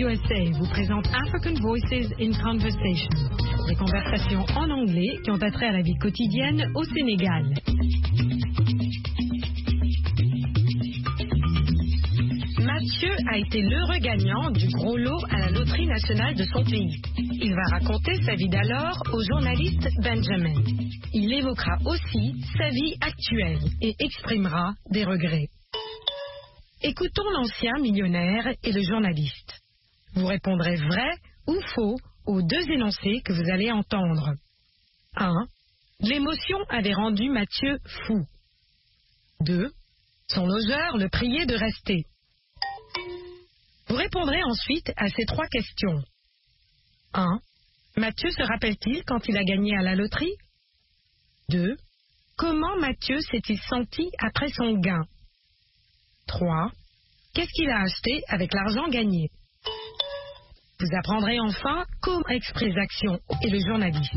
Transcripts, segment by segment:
USA vous présente African Voices in Conversation, des conversations en anglais qui ont attrait à la vie quotidienne au Sénégal. Mathieu a été l'heureux gagnant du gros lot à la loterie nationale de son pays. Il va raconter sa vie d'alors au journaliste Benjamin. Il évoquera aussi sa vie actuelle et exprimera des regrets. Écoutons l'ancien millionnaire et le journaliste. Vous répondrez vrai ou faux aux deux énoncés que vous allez entendre. 1. L'émotion avait rendu Mathieu fou. 2. Son logeur le priait de rester. Vous répondrez ensuite à ces trois questions. 1. Mathieu se rappelle-t-il quand il a gagné à la loterie? 2. Comment Mathieu s'est-il senti après son gain? 3. Qu'est-ce qu'il a acheté avec l'argent gagné? Vous apprendrez enfin comment exprimer les actions et le journaliste.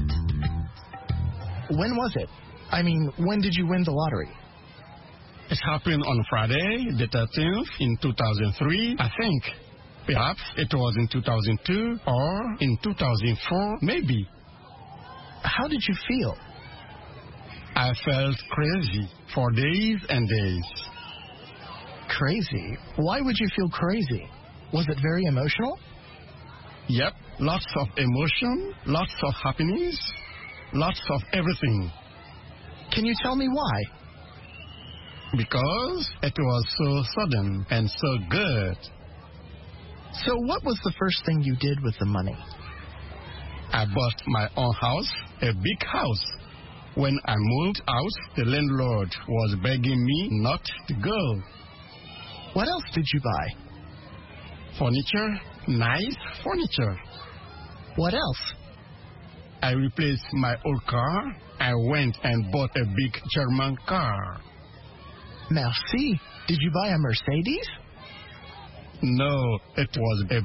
When was it? I mean, when did you win the lottery? It happened on Friday, the 13th, in 2003, I think. Perhaps it was in 2002 or in 2004, maybe. How did you feel? I felt crazy for days and days. Crazy? Why would you feel crazy? Was it very emotional? Yep, lots of emotion, lots of happiness, lots of everything. Can you tell me why? Because it was so sudden and so good. So what was the first thing you did with the money? I bought my own house, a big house. When I moved out, the landlord was begging me not to go. What else did you buy? Furniture, nice furniture. What else? I replaced my old car. I went and bought a big German car. Merci. Did you buy a Mercedes? No, it was a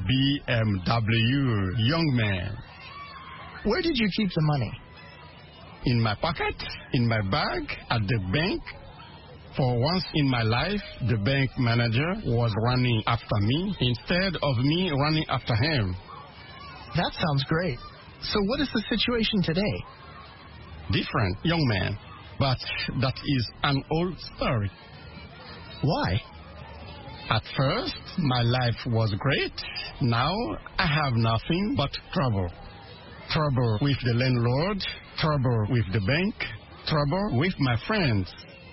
BMW, young man. Where did you keep the money? In my pocket, in my bag, at the bank. For once in my life, the bank manager was running after me instead of me running after him. That sounds great. So what is the situation today? Different, young man. But that is an old story. Why? At first, my life was great. Now, I have nothing but trouble. Trouble with the landlord, trouble with the bank, trouble with my friends.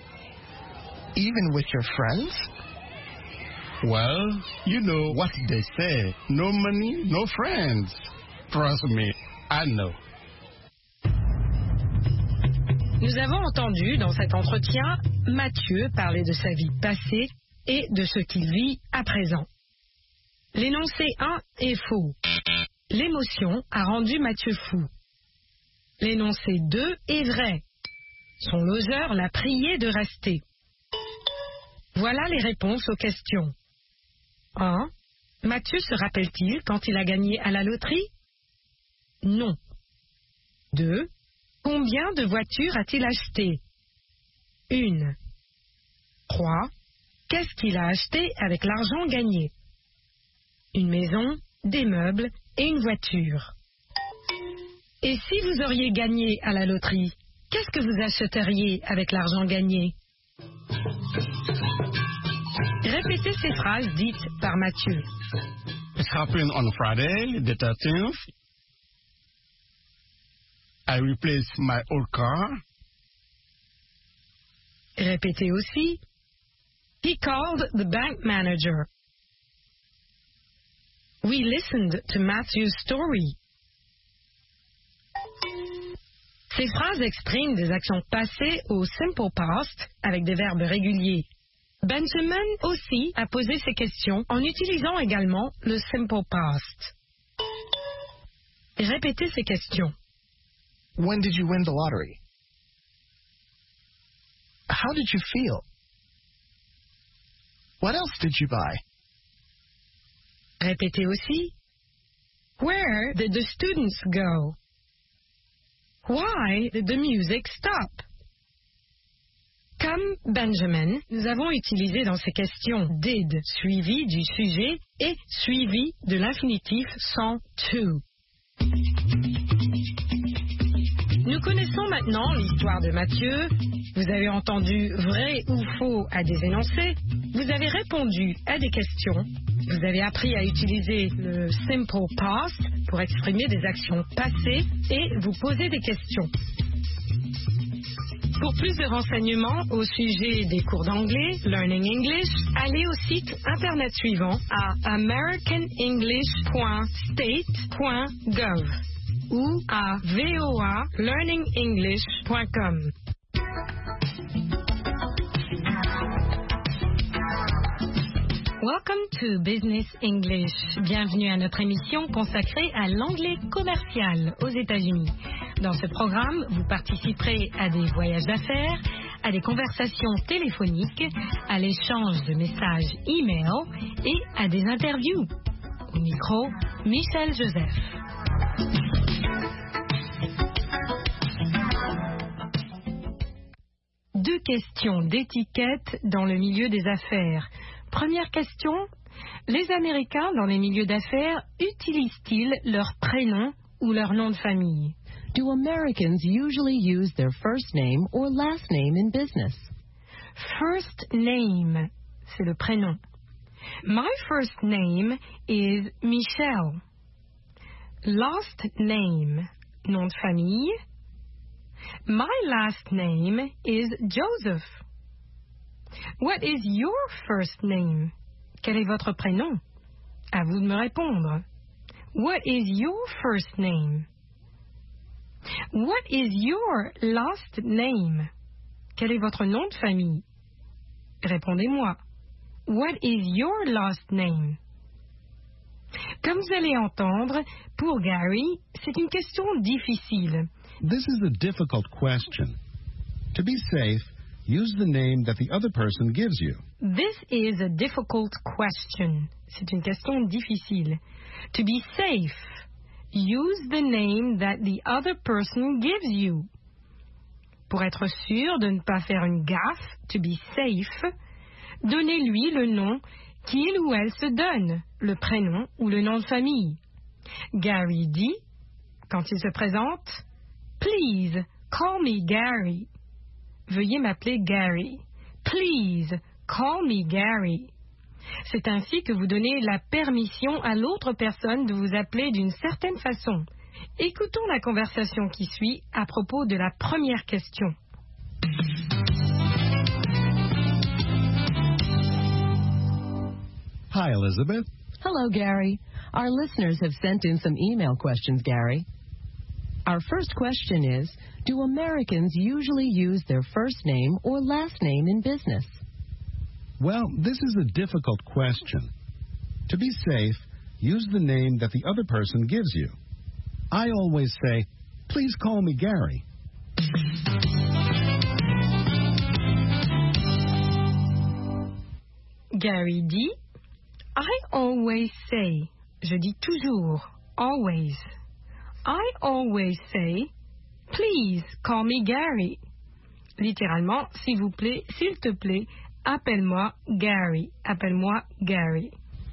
Even with your friends? Well, you know what they say. No money, no friends. Trust me, I know. Nous avons entendu dans cet entretien Mathieu parler de sa vie passée et de ce qu'il vit à présent. L'énoncé 1 est faux. L'émotion a rendu Mathieu fou. L'énoncé 2 est vrai. Son logeur l'a prié de rester. Voilà les réponses aux questions. 1. Mathieu se rappelle-t-il quand il a gagné à la loterie? Non. 2. Combien de voitures a-t-il acheté? 1. 3. Qu'est-ce qu'il a acheté avec l'argent gagné? Une maison, des meubles et une voiture. Et si vous auriez gagné à la loterie, qu'est-ce que vous achèteriez avec l'argent gagné? Répétez ces phrases dites par Mathieu. It happened on Friday, the 13th. I replaced my old car. Répétez aussi. He called the bank manager. We listened to Matthew's story. Ces phrases expriment des actions passées au simple past avec des verbes réguliers. Benjamin aussi a posé ces questions en utilisant également le simple past. Répétez ces questions. When did you win the lottery? How did you feel? What else did you buy? Répétez aussi. Where did the students go? Why did the music stop? Quand Comme Benjamin, nous avons utilisé dans ces questions did suivi du sujet et suivi de l'infinitif sans to. Nous connaissons maintenant l'histoire de Mathieu. Vous avez entendu vrai ou faux à des énoncés. Vous avez répondu à des questions. Vous avez appris à utiliser le simple past pour exprimer des actions passées et vous poser des questions. Pour plus de renseignements au sujet des cours d'anglais, Learning English, allez au site internet suivant à americanenglish.state.gov ou à voalearningenglish.com. Welcome to Business English. Bienvenue à notre émission consacrée à l'anglais commercial aux États-Unis. Dans ce programme, vous participerez à des voyages d'affaires, à des conversations téléphoniques, à l'échange de messages e-mail et à des interviews. Au micro, Michel Joseph. Deux questions d'étiquette dans le milieu des affaires. Première question, les Américains dans les milieux d'affaires utilisent-ils leur prénom ou leur nom de famille? Do Americans usually use their first name or last name in business? First name, c'est le prénom. My first name is Michelle. Last name, nom de famille. My last name is Joseph. What is your first name? Quel est votre prénom? À vous de me répondre. What is your first name? What is your last name? Quel est votre nom de famille? Répondez-moi. What is your last name? Comme vous allez entendre, pour Gary, c'est une question difficile. This is a difficult question. To be safe, use the name that the other person gives you. This is a difficult question. C'est une question difficile. To be safe, use the name that the other person gives you. Pour être sûr de ne pas faire une gaffe, to be safe, donnez-lui le nom qu'il ou elle se donne, le prénom ou le nom de famille. Gary dit, quand il se présente, Please, call me Gary. Veuillez m'appeler Gary. Please, call me Gary. C'est ainsi que vous donnez la permission à l'autre personne de vous appeler d'une certaine façon. Écoutons la conversation qui suit à propos de la première question. Hi, Elizabeth. Hello, Gary. Our listeners have sent in some email questions, Gary. Our first question is, do Americans usually use their first name or last name in business? Well, this is a difficult question. To be safe, use the name that the other person gives you. I always say, please call me Gary. Gary dit, I always say, je dis toujours, always. I always say, please call me Gary. Littéralement, s'il vous plaît, s'il te plaît, appelle-moi Gary. Appelle-moi Gary.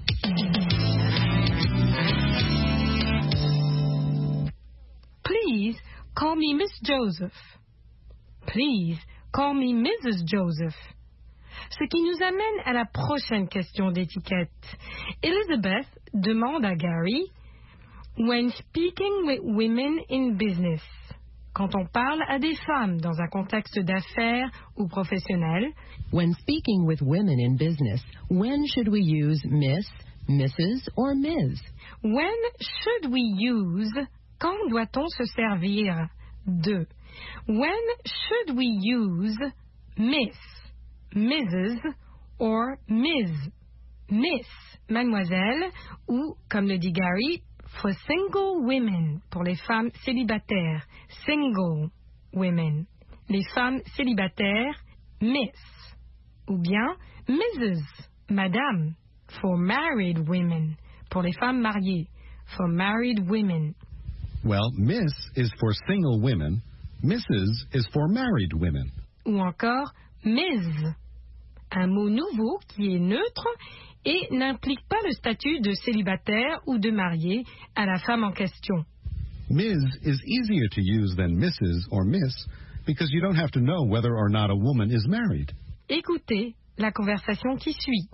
Please call me Miss Joseph. Please call me Mrs. Joseph. Ce qui nous amène à la prochaine question d'étiquette. Elizabeth demande à Gary, when speaking with women in business, quand on parle à des femmes dans un contexte d'affaires ou professionnel, when speaking with women in business, when should we use Miss, Mrs. or Ms? When should we use, quand doit-on se servir de? When should we use Miss, Mrs. or Ms? Miss, mademoiselle, ou, comme le dit Gary, for single women, pour les femmes célibataires, single women. Les femmes célibataires, Miss. Ou bien Mrs., madame, for married women, pour les femmes mariées, for married women. Well, Miss is for single women, Mrs. is for married women. Ou encore Ms. Un mot nouveau qui est neutre et n'implique pas le statut de célibataire ou de marié à la femme en question. Ms. is easier to use than Mrs. or Miss because you don't have to know whether or not a woman is married. Écoutez la conversation qui suit.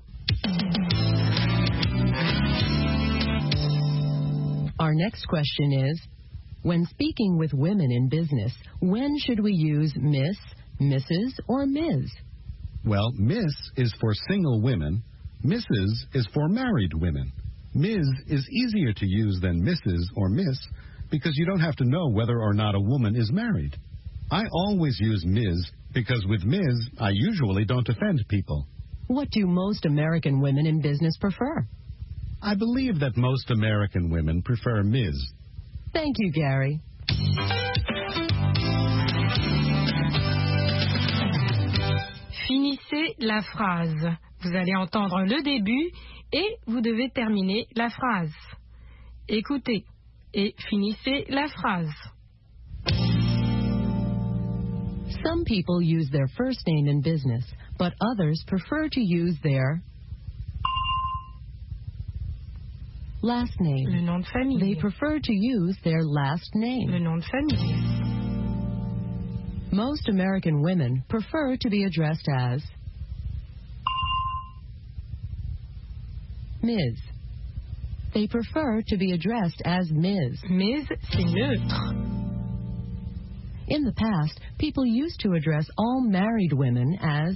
Our next question is, when speaking with women in business, when should we use Miss, Mrs., or Ms.? Well, Miss is for single women. Mrs. is for married women. Ms. is easier to use than Mrs. or Miss because you don't have to know whether or not a woman is married. I always use Ms. because with Ms. I usually don't offend people. What do most American women in business prefer? I believe that most American women prefer Ms. Thank you, Gary. Finissez la phrase. Vous allez entendre le début et vous devez terminer la phrase. Écoutez et finissez la phrase. Some people use their first name in business, but others prefer to use their last name. Le nom de famille. They prefer to use their last name. Le nom de famille. Most American women prefer to be addressed as Ms. They prefer to be addressed as Ms. Ms, c'est neutre. In the past, people used to address all married women as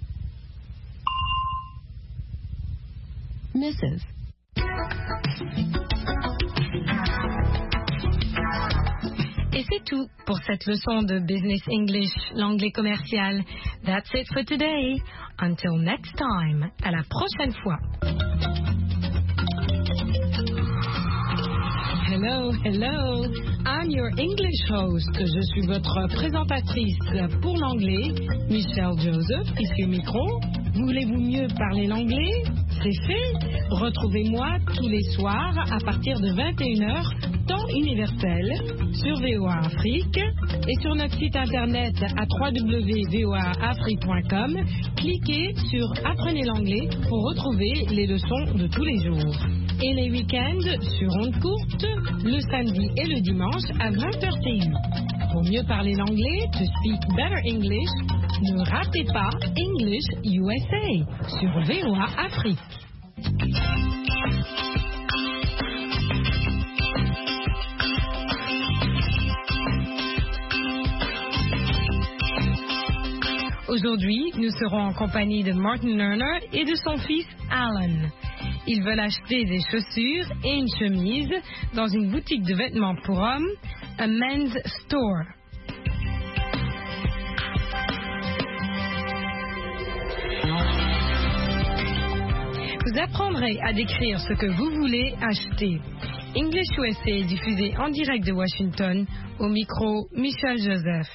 Mrs. Et c'est tout pour cette leçon de Business English, l'anglais commercial. That's it for today. Until next time. À la prochaine fois. Hello, hello. I'm your English host. Je suis votre présentatrice pour l'anglais, Michelle Joseph, ici au micro. Voulez-vous mieux parler l'anglais? C'est fait. Retrouvez-moi tous les soirs à partir de 21h, temps universel, sur VOA Afrique et sur notre site internet à www.voaafrique.com. Cliquez sur Apprenez l'anglais pour retrouver les leçons de tous les jours. Et les week-ends sur ondes courtes, le samedi et le dimanche à 20h TU. Pour mieux parler l'anglais, to speak better English, ne ratez pas English USA sur VOA Afrique. Aujourd'hui, nous serons en compagnie de Martin Lerner et de son fils Alan. Ils veulent acheter des chaussures et une chemise dans une boutique de vêtements pour hommes, a men's store. Vous apprendrez à décrire ce que vous voulez acheter. English USA est diffusé en direct de Washington, au micro Michel Joseph.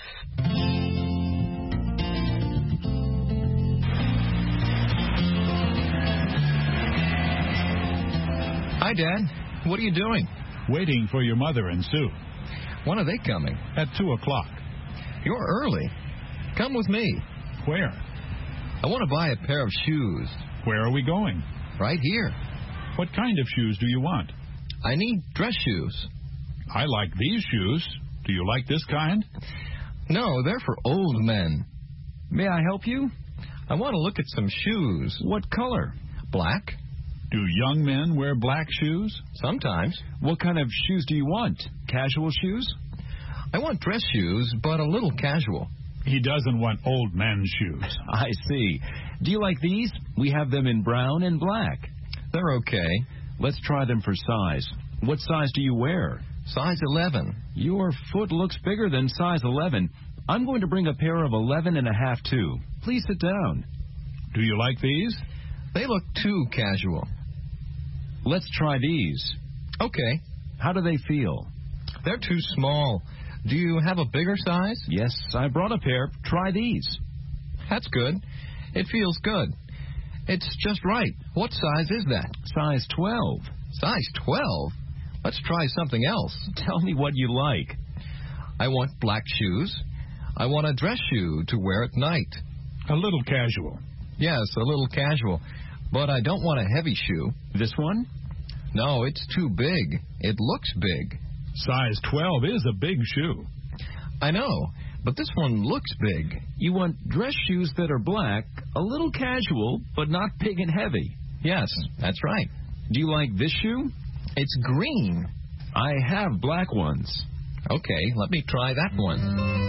Hi, Dad. What are you doing? Waiting for your mother and Sue. When are they coming? At 2 o'clock. You're early. Come with me. Where? I want to buy a pair of shoes. Where are we going? Right here. What kind of shoes do you want? I need dress shoes. I like these shoes. Do you like this kind? No, they're for old men. May I help you? I want to look at some shoes. What color? Black. Do young men wear black shoes? Sometimes. What kind of shoes do you want? Casual shoes? I want dress shoes, but a little casual. He doesn't want old men's shoes. I see. Do you like these? We have them in brown and black. They're okay. Let's try them for size. What size do you wear? Size 11. Your foot looks bigger than size 11. I'm going to bring a pair of 11.5 too. Please sit down. Do you like these? They look too casual. Let's try these. Okay. How do they feel? They're too small. Do you have a bigger size? Yes, I brought a pair. Try these. That's good. It feels good. It's just right. What size is that? Size 12. Size 12? Let's try something else. Tell me what you like. I want black shoes. I want a dress shoe to wear at night. A little casual. Yes, a little casual. But I don't want a heavy shoe. This one? No, it's too big. It looks big. Size 12 is a big shoe. I know, but this one looks big. You want dress shoes that are black, a little casual, but not big and heavy. Yes, that's right. Do you like this shoe? It's green. I have black ones. Okay, let me try that one.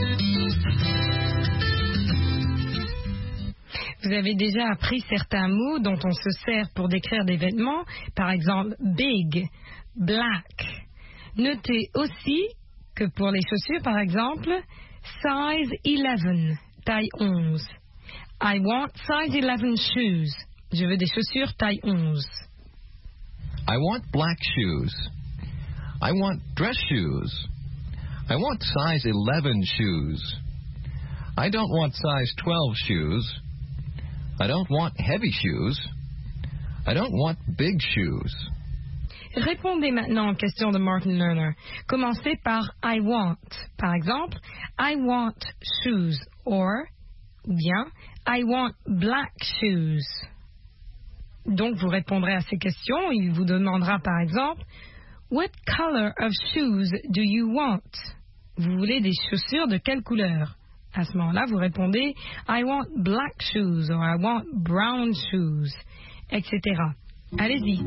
Vous avez déjà appris certains mots dont on se sert pour décrire des vêtements, par exemple big, black. Notez aussi que pour les chaussures, par exemple, size 11, taille 11. I want size 11 shoes. Je veux des chaussures taille 11. I want black shoes. I want dress shoes. I want size 11 shoes. I don't want size 12 shoes. I don't want heavy shoes. I don't want big shoes. Répondez maintenant aux questions de Martin Lerner. Commencez par I want. Par exemple, I want shoes or bien I want black shoes. Donc vous répondrez à ces questions. Il vous demandera par exemple What color of shoes do you want? Vous voulez des chaussures de quelle couleur? À ce moment-là, vous répondez I want black shoes or I want brown shoes, etc. Allez-y.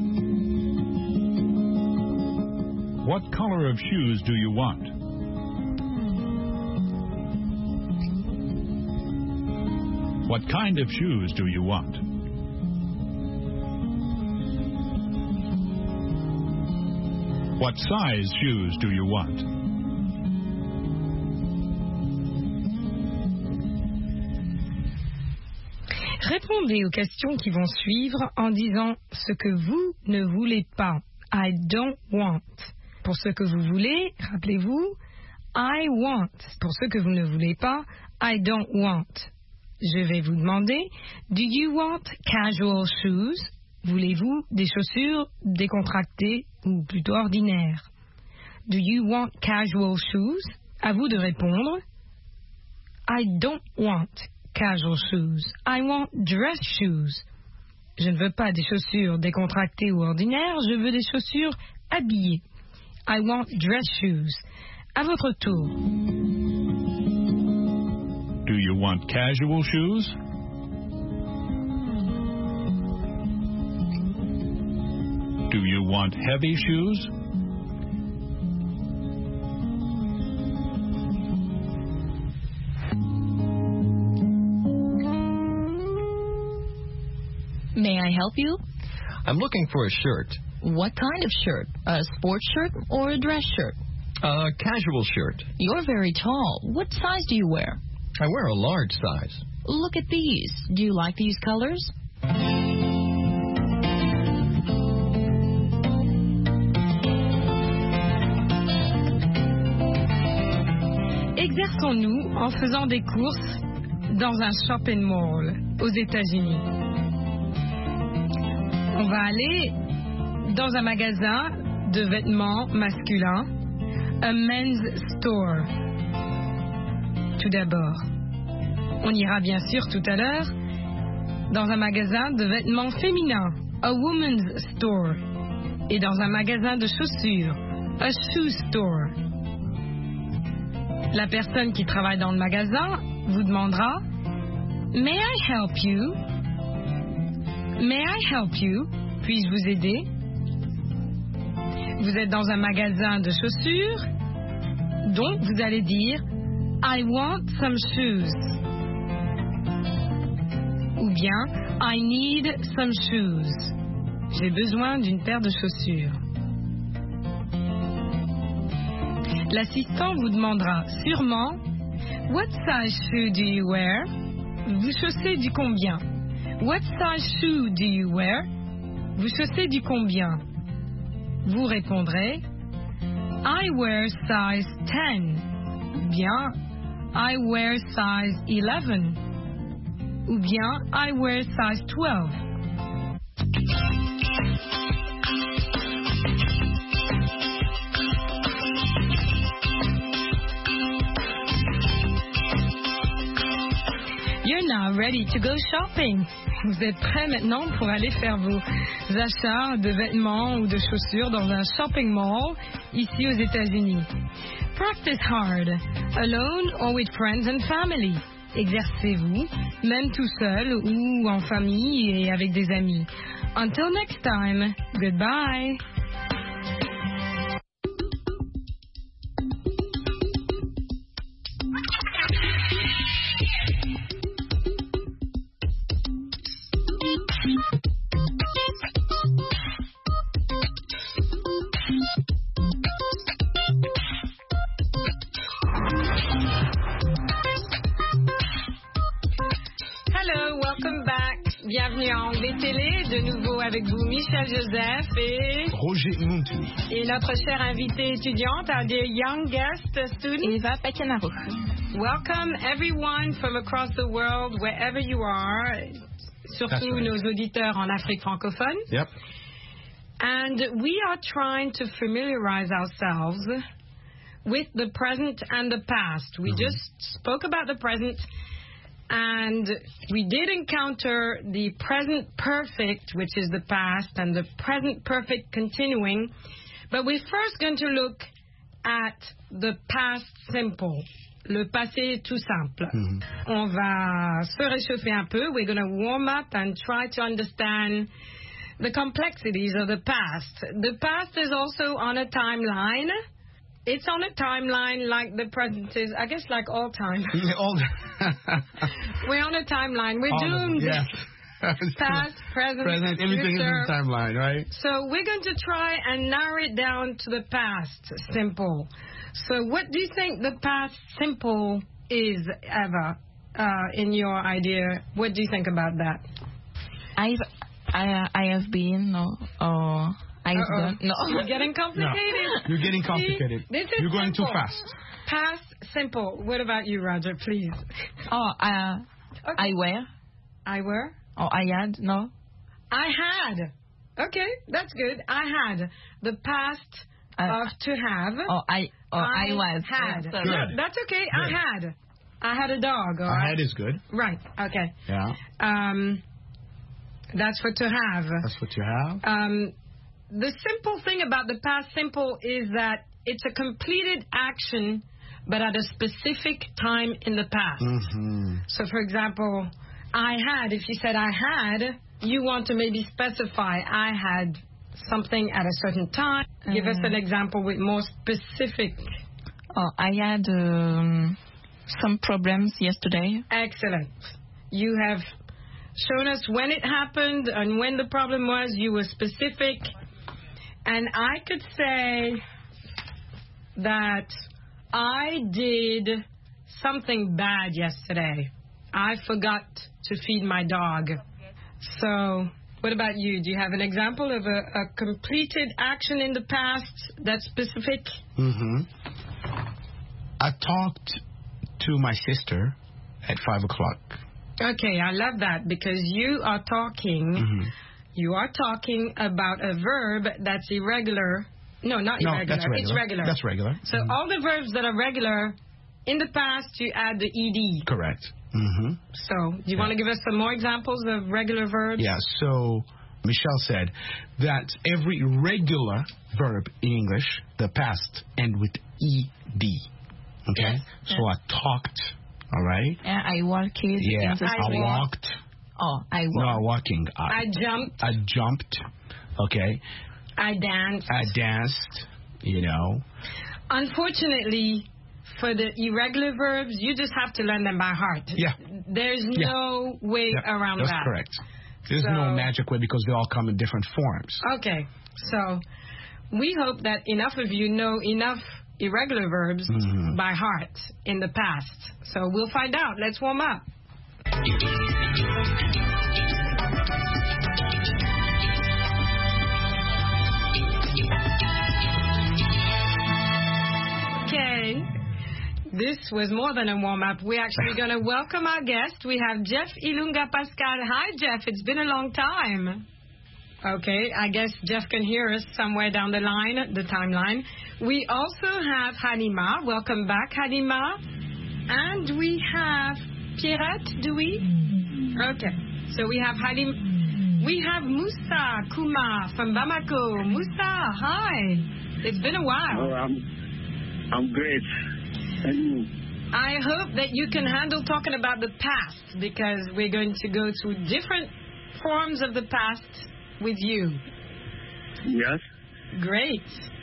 What color of shoes do you want? What kind of shoes do you want? What size shoes do you want? Répondez aux questions qui vont suivre en disant ce que vous ne voulez pas. I don't want. Pour ce que vous voulez, rappelez-vous, I want. Pour ce que vous ne voulez pas, I don't want. Je vais vous demander, do you want casual shoes? Voulez-vous des chaussures décontractées ou plutôt ordinaires? Do you want casual shoes? À vous de répondre, I don't want casual shoes. I want dress shoes. Je ne veux pas des chaussures décontractées ou ordinaires, je veux des chaussures habillées. I want dress shoes. À votre tour. Do you want casual shoes? Do you want heavy shoes? May I help you? I'm looking for a shirt. What kind of shirt? A sports shirt or a dress shirt? A casual shirt. You're very tall. What size do you wear? I wear a large size. Look at these. Do you like these colors? Exerçons-nous en faisant des courses dans un shopping mall aux États-Unis. On va aller dans un magasin de vêtements masculins, a men's store. Tout d'abord, on ira bien sûr tout à l'heure dans un magasin de vêtements féminins, a woman's store, et dans un magasin de chaussures, a shoe store. La personne qui travaille dans le magasin vous demandera May I help you? May I help you? Puis-je vous aider? Vous êtes dans un magasin de chaussures, donc vous allez dire I want some shoes. Ou bien I need some shoes. J'ai besoin d'une paire de chaussures. L'assistant vous demandera sûrement What size shoe do you wear? Vous chaussez du combien? What size shoe do you wear? Vous chaussez du combien? Vous répondrez I wear size 10. Ou bien I wear size 11. Ou bien I wear size 12. Your now ready to go shopping? Vous êtes prêts maintenant pour aller faire vos achats de vêtements ou de chaussures dans un shopping mall ici aux États-Unis? Practice hard, alone or with friends and family. Exercez-vous, même tout seul ou en famille et avec des amis. Until next time, goodbye. Bienvenue à Anglais Télé, de nouveau avec vous Michel Joseph et Roger Montu. Et notre chère invitée étudiante, our dear young guest student, Eva Pecanaro. Welcome everyone from across the world, wherever you are, surtout right. Nos auditeurs en Afrique francophone. Yep. And we are trying to familiarize ourselves with the present and the past. We just spoke about the present. And we did encounter the present perfect, which is the past, and the present perfect continuing. But we're first going to look at the past simple, le passé tout simple. On va se réchauffer un peu. We're going to warm up and try to understand the complexities of the past. The past is also on a timeline. It's on a timeline like the present is, I guess, like all time. We're on a timeline. We're doomed. Yeah. Past, present, everything future. is in the timeline, right? So we're going to try and narrow it down to the past simple. So what do you think the past simple is, Eva, in your idea? What do you think about that? I have been, I've done. No. You're getting complicated. No, you're getting complicated. See, this is you're going simple. too fast. Past simple. What about you, Roger, please? Okay. I were. I were? Or I had, no? I had. Okay, that's good. I had. The past of to have. I was. Had. Good. No, that's okay. Good. I had a dog. All right? I had is good. Right, okay. Yeah. That's for to have. That's what you have. The simple thing about the past simple is that it's a completed action, but at a specific time in the past. So, for example, I had, if you said I had, you want to maybe specify I had something at a certain time. Give us an example with more specific. I had some problems yesterday. Excellent. You have shown us when it happened and when the problem was. You were specific. And I could say that I did something bad yesterday. I forgot to feed my dog. So, what about you? Do you have an example of a completed action in the past that's specific? I talked to my sister at 5 o'clock. Okay, I love that because you are talking... You are talking about a verb that's irregular. No, not irregular. That's regular. It's regular. That's regular. So all the verbs that are regular, in the past, you add the ed. Correct. So do you want to give us some more examples of regular verbs? Yeah, so Michelle said that every regular verb in English, the past, end with ed. Okay? Yes. So I talked, all right? Yeah, I walked. Yeah, I walked. I walked. No, walking. I jumped. I jumped. Okay. I danced. I danced, you know. Unfortunately, for the irregular verbs, you just have to learn them by heart. Yeah. There's no way around that. That's correct. There's no magic way because they all come in different forms. Okay. So we hope that enough of you know enough irregular verbs by heart in the past. So we'll find out. Let's warm up. Okay, this was more than a warm-up. We're actually going to welcome our guest. We have Jeff Ilunga Pascal. Hi, Jeff. It's been a long time. Okay, I guess Jeff can hear us somewhere down the line, the timeline. We also have Halima. Welcome back, Halima. And we have Pierrette, do we? Okay. So we have we have Moussa Kouma from Bamako. Moussa, hi. It's been a while. Oh, I'm great. And you? I hope that you can handle talking about the past, because we're going to go through different forms of the past with you. Yes. Great.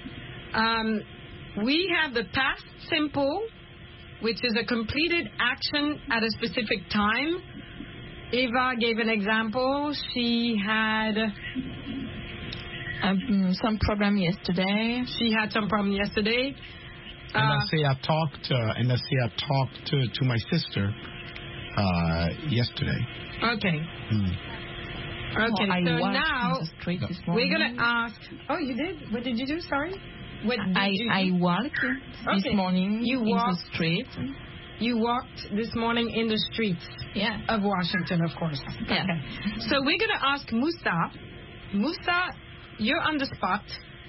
We have the past simple, which is a completed action at a specific time. Eva gave an example. She had some problem yesterday. She had some problem yesterday. And I say I talked to my sister yesterday. Okay. Okay, so now we're going to ask... Oh, you did? What did you do? Sorry? What did I walked this morning in the street. You walked this morning in the streets of Washington, of course. Yeah. Okay. So we're going to ask Moussa. Moussa, you're on the spot.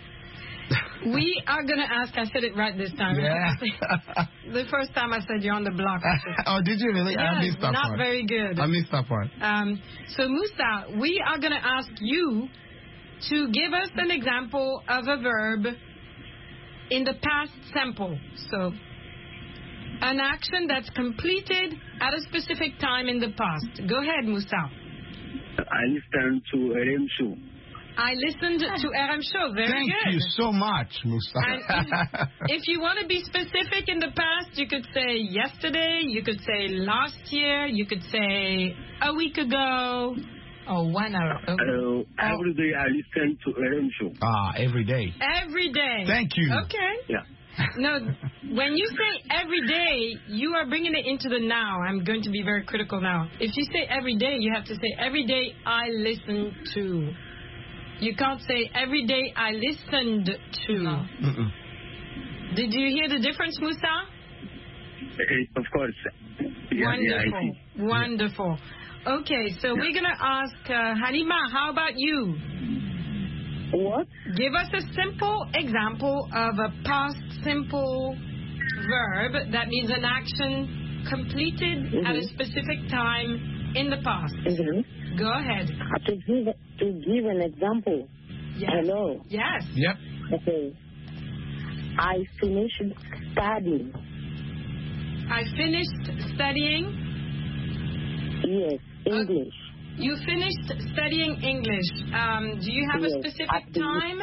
We are going to ask... I said it right this time. Yeah. The first time I said you're on the block. Oh, did you really? Yes, I missed that part. Not very good. I missed that part. So, Moussa, we are going to ask you to give us an example of a verb in the past simple. So, an action that's completed at a specific time in the past. Go ahead, Moussa. I listened to RM show. I listened to RM show. Very Thank good. you so much, Moussa. If you want to be specific in the past, you could say yesterday, you could say last year, you could say a week ago, or 1 hour ago. Every day I listen to RM show. Every day. Every day. Thank you. Okay. Yeah. No, when you say every day, you are bringing it into the now. I'm going to be very critical now. If you say every day, you have to say every day I listen to. You can't say every day I listened to. No. Did you hear the difference, Moussa? Of course. Yeah, Wonderful. Yeah, wonderful. Okay, so we're going to ask Halima, how about you? What? Give us a simple example of a past simple verb that means an action completed at a specific time in the past. Go ahead. To give an example. Yes. Hello. Yes. Yep. Okay. I finished studying. I finished studying? Yes, English. You finished studying English. Do you have a specific time?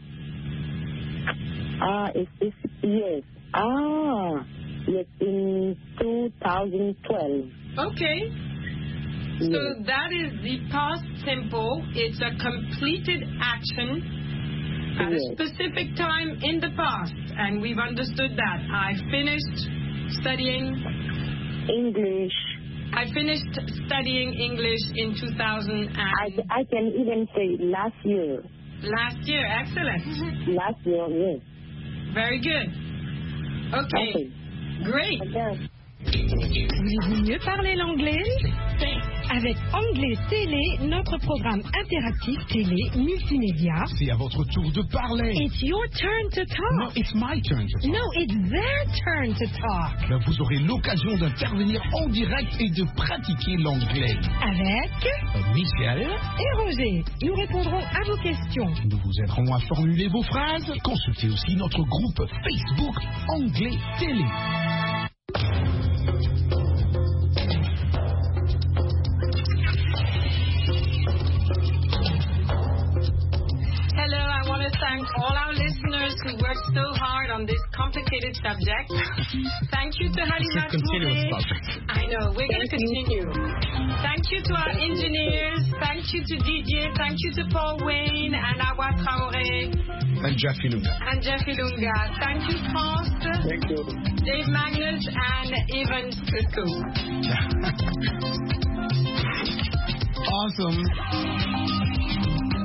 Yes. Yes, in 2012. Okay. So that is the past simple. It's a completed action at a specific time in the past. And we've understood that. I finished studying English. I finished studying English in 2000 I can even say last year. Last year, excellent. Last year, yes. Very good. Okay. Great. Voulez-vous mieux parler l'anglais? Avec Anglais Télé, notre programme interactif télé multimédia. C'est à votre tour de parler. It's your turn to talk. No, it's my turn to talk. No, it's their turn to talk. Ben, vous aurez l'occasion d'intervenir en direct et de pratiquer l'anglais. Avec Michel et Roger. Nous répondrons à vos questions. Nous vous aiderons à formuler vos phrases. Consultez aussi notre groupe Facebook Anglais Télé. Hello, I want to thank all our listeners who worked so hard on this complicated subject. Thank you to Halima Touré. I know, we're going to continue. Thank you to our engineers. Thank you to DJ. Thank you to Paul Wayne and Awa Traoré. And Jeffy Lunga. Thank you, France. Thank you. Dave Magnus and Evan Sisco. Awesome.